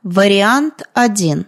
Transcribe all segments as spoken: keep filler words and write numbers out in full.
Вариант один.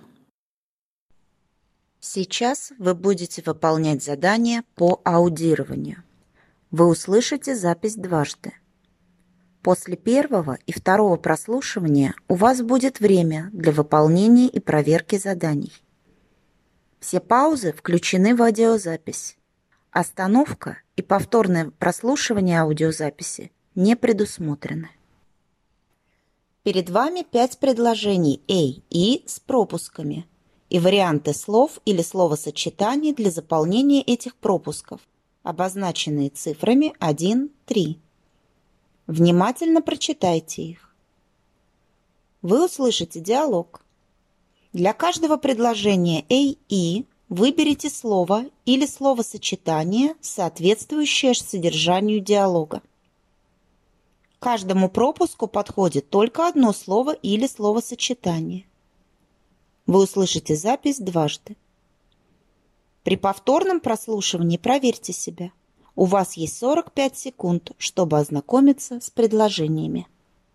Сейчас вы будете выполнять задание по аудированию. Вы услышите запись дважды. После первого и второго прослушивания у вас будет время для выполнения и проверки заданий. Все паузы включены в аудиозапись. Остановка и повторное прослушивание аудиозаписи не предусмотрены. Перед вами пять предложений A и с пропусками и варианты слов или словосочетаний для заполнения этих пропусков, обозначенные цифрами один три. Внимательно прочитайте их. Вы услышите диалог. Для каждого предложения A и выберите слово или словосочетание, соответствующее содержанию диалога. Каждому пропуску подходит только одно слово или словосочетание. Вы услышите запись дважды. При повторном прослушивании проверьте себя. У вас есть сорок пять секунд, чтобы ознакомиться с предложениями.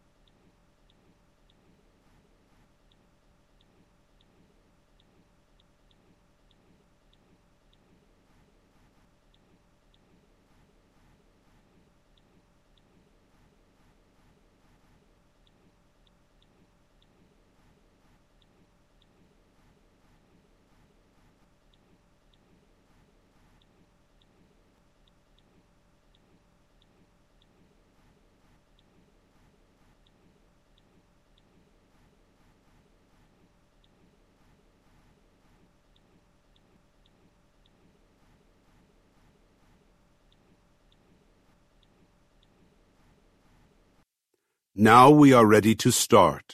Now we are ready to start.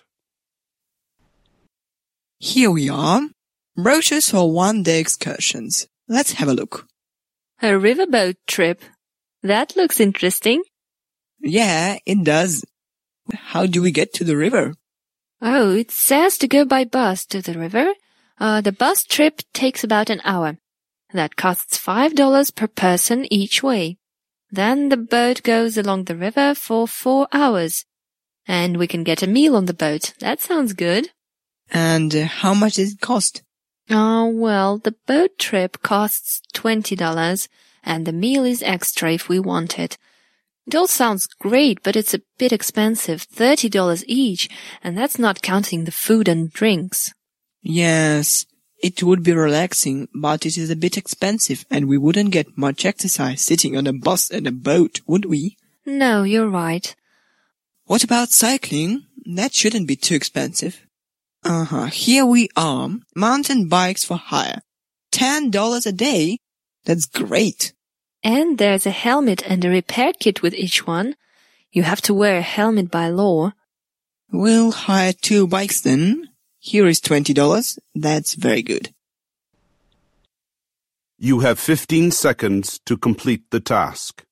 Here we are. Brochures for one-day excursions. Let's have a look. A riverboat trip. That looks interesting. Yeah, it does. How do we get to the river? Oh, it says to go by bus to the river. Uh, the bus trip takes about an hour. That costs five dollars per person each way. Then the boat goes along the river for four hours. And we can get a meal on the boat. That sounds good. And uh, how much does it cost? Oh, well, the boat trip costs twenty dollars, and the meal is extra if we want it. It all sounds great, but it's a bit expensive, thirty dollars each, and that's not counting the food and drinks. Yes, it would be relaxing, but it is a bit expensive, and we wouldn't get much exercise sitting on a bus and a boat, would we? No, you're right. What about cycling? That shouldn't be too expensive. Uh-huh, here we are. Mountain bikes for hire. ten dollars a day? That's great. And there's a helmet and a repair kit with each one. You have to wear a helmet by law. We'll hire two bikes then. Here is twenty dollars. That's very good. You have fifteen seconds to complete the task.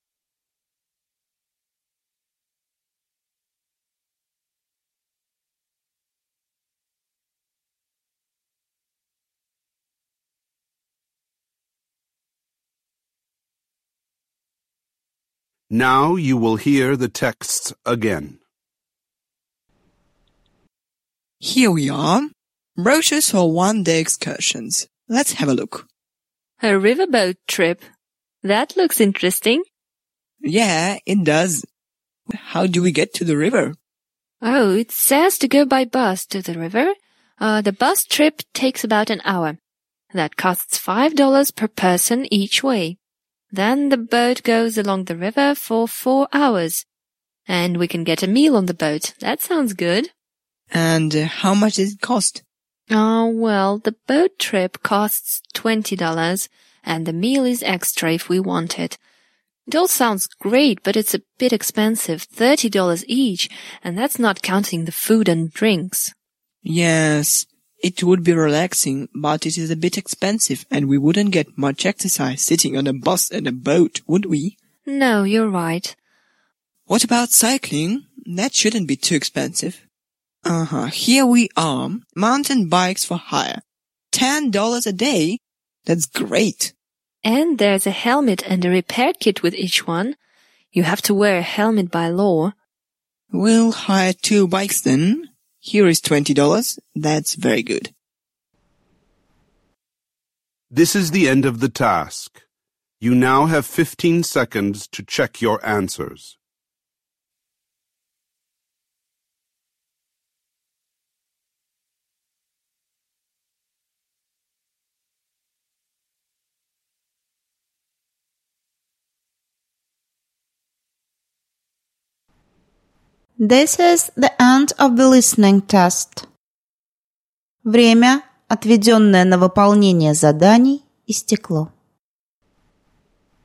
Now you will hear the texts again. Here we are. Brochures for one-day excursions. Let's have a look. A riverboat trip. That looks interesting. Yeah, it does. How do we get to the river? Oh, it says to go by bus to the river. Uh, the bus trip takes about an hour. That costs five dollars per person each way. Then the boat goes along the river for four hours. And we can get a meal on the boat. That sounds good. And uh, how much does it cost? Oh, well, the boat trip costs twenty dollars, and the meal is extra if we want it. It all sounds great, but it's a bit expensive, thirty dollars each, and that's not counting the food and drinks. Yes, it would be relaxing, but it is a bit expensive, and we wouldn't get much exercise sitting on a bus and a boat, would we? No, you're right. What about cycling? That shouldn't be too expensive. Uh-huh, here we are. Mountain bikes for hire. ten dollars a day? That's great. And there's a helmet and a repair kit with each one. You have to wear a helmet by law. We'll hire two bikes then. Here is twenty dollars. That's very good. This is the end of the task. You now have fifteen seconds to check your answers. This is the end of the listening test. Время, отведенное на выполнение заданий, истекло.